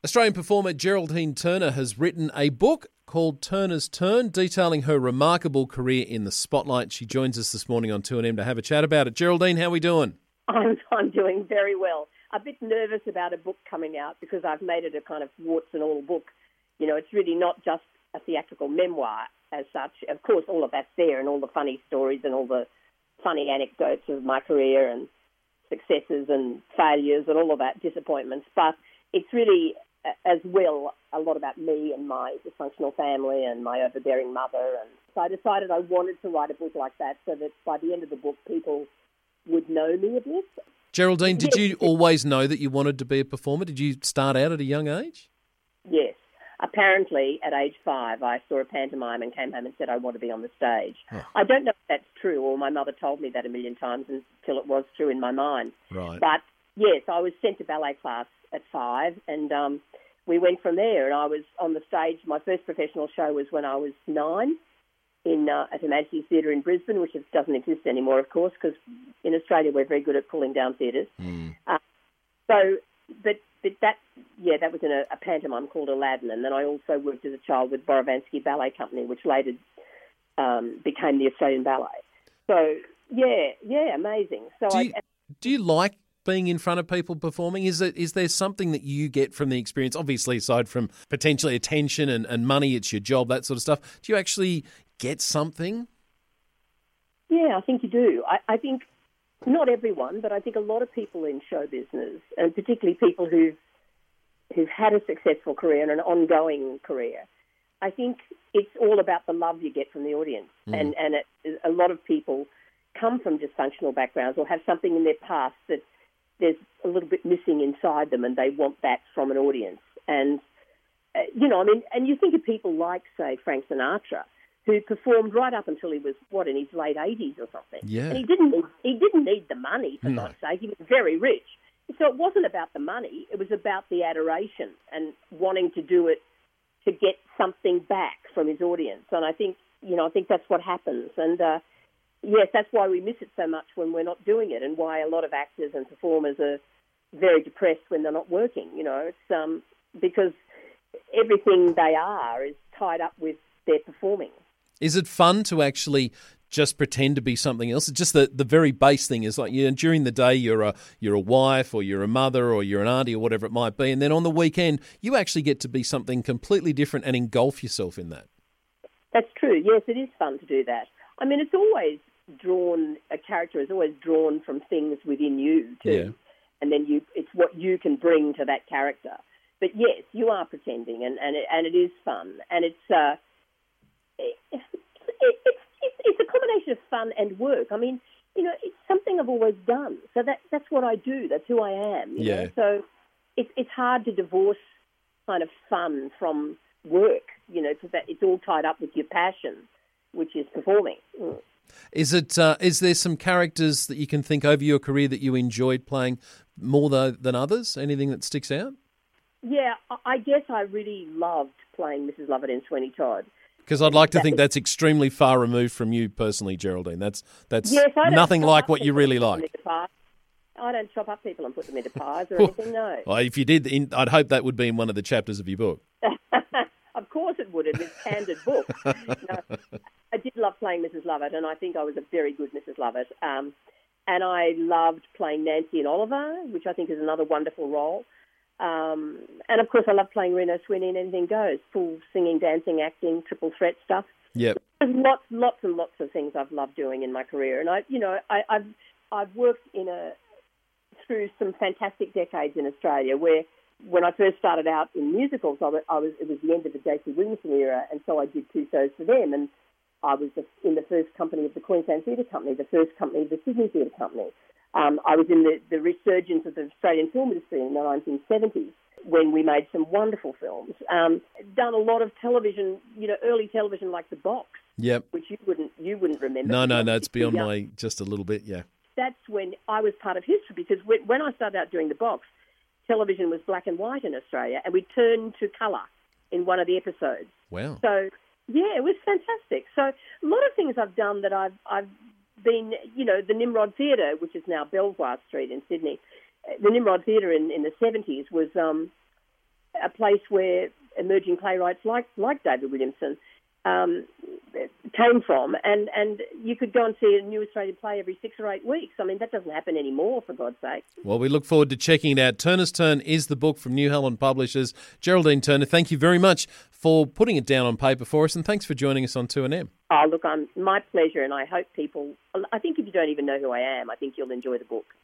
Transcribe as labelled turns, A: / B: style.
A: Australian performer Geraldine Turner has written a book called Turner's Turn, detailing her remarkable career in the spotlight. She joins us this morning on 2NM to have a chat about it. Geraldine, how are we doing?
B: I'm doing very well. A bit nervous about a book coming out because I've made it a kind of warts and all book. You know, it's really not just a theatrical memoir as such. Of course, all of that's there and all the funny stories and all the funny anecdotes of my career and successes and failures and all of that, disappointments. But it's really, as well, a lot about me and my dysfunctional family and my overbearing mother. And so I decided I wanted to write a book like that so that by the end of the book, people would know me a bit.
A: Geraldine, did you always know that you wanted to be a performer? Did you start out at a young age?
B: Yes. Apparently, at age 5, I saw a pantomime and came home and said I want to be on the stage. Oh. I don't know if that's true, or my mother told me that a million times until it was true in my mind.
A: Right.
B: But, yes, I was sent to ballet class at 5, and we went from there. And I was on the stage. My first professional show was when I was 9 at the Majesty's Theatre in Brisbane, which doesn't exist anymore, of course, because in Australia we're very good at pulling down theatres. That was in a pantomime called Aladdin, and then I also worked as a child with Borovansky Ballet Company, which later became the Australian Ballet. So, amazing. So
A: do you like being in front of people performing? Is there something that you get from the experience? Obviously, aside from potentially attention and money, it's your job, that sort of stuff. Do you actually get something?
B: Yeah, I think you do. I think not everyone, but I think a lot of people in show business, and particularly people who've had a successful career and an ongoing career, I think it's all about the love you get from the audience. And a lot of people come from dysfunctional backgrounds or have something in their past that there's a little bit missing inside them, and they want that from an audience. And, and you think of people like, say, Frank Sinatra, who performed right up until he was, in his late 80s or something.
A: Yeah.
B: And he didn't need the money, for God's sake. He was very rich. So it wasn't about the money. It was about the adoration and wanting to do it to get something back from his audience. And I think that's what happens. And, yes, that's why we miss it so much when we're not doing it, and why a lot of actors and performers are very depressed when they're not working. It's because everything they are is tied up with their performing. Is
A: it fun to actually just pretend to be something else? It's just the very base thing is like, during the day you're a wife or you're a mother or you're an auntie or whatever it might be, and then on the weekend you actually get to be something completely different and engulf yourself in that.
B: That's true. Yes, it is fun to do that. I mean, a character is always drawn from things within you too, and then it's what you can bring to that character. But yes, you are pretending, and it is fun, and it's a combination of fun and work. I mean, it's something I've always done, so that's what I do. That's who I am. You know? So it's hard to divorce kind of fun from work. So that it's all tied up with your passion, which is performing.
A: Is there some characters that you can think over your career that you enjoyed playing more than others? Anything that sticks out? Yeah,
B: I guess I really loved playing Mrs. Lovett in Sweeney Todd.
A: Because I'd like to think that's extremely far removed from you personally, Geraldine. That's nothing like what you really like.
B: I don't chop up people and put them into pies or anything, no.
A: Well, if you did, I'd hope that would be in one of the chapters of your book.
B: Of course it would, in this candid book. No, I did love playing Mrs. Lovett, and I think I was a very good Mrs. Lovett. And I loved playing Nancy and Oliver, which I think is another wonderful role. And, of course, I love playing Reno Sweeney in Anything Goes, full singing, dancing, acting, triple threat stuff.
A: Yep.
B: There's lots and lots of things I've loved doing in my career. And, I've worked through some fantastic decades in Australia where when I first started out in musicals, it was the end of the J.C. Williamson era, and so I did 2 shows for them. And I was in the first company of the Queensland Theatre Company, the first company of the Sydney Theatre Company. I was in the resurgence of the Australian film industry in the 1970s when we made some wonderful films. Done a lot of television, early television like The Box,
A: yep,
B: which you wouldn't remember.
A: No, it's beyond my just a little bit, yeah.
B: That's when I was part of history because when I started out doing The Box, television was black and white in Australia, and we turned to colour in one of the episodes.
A: Wow.
B: So, yeah, it was fantastic. So a lot of things I've done that I've been, the Nimrod Theatre, which is now Belvoir Street in Sydney. The Nimrod Theatre in the 70s was a place where emerging playwrights like David Williamson came from, and you could go and see a new Australian play every 6 or 8 weeks. I mean, that doesn't happen anymore, for God's sake.
A: Well, we look forward to checking it out. Turner's Turn is the book from New Holland Publishers. Geraldine Turner, thank you very much for putting it down on paper for us, and thanks for joining us on 2NM.
B: Oh, look, my pleasure, and I hope people, I think if you don't even know who I am, I think you'll enjoy the book.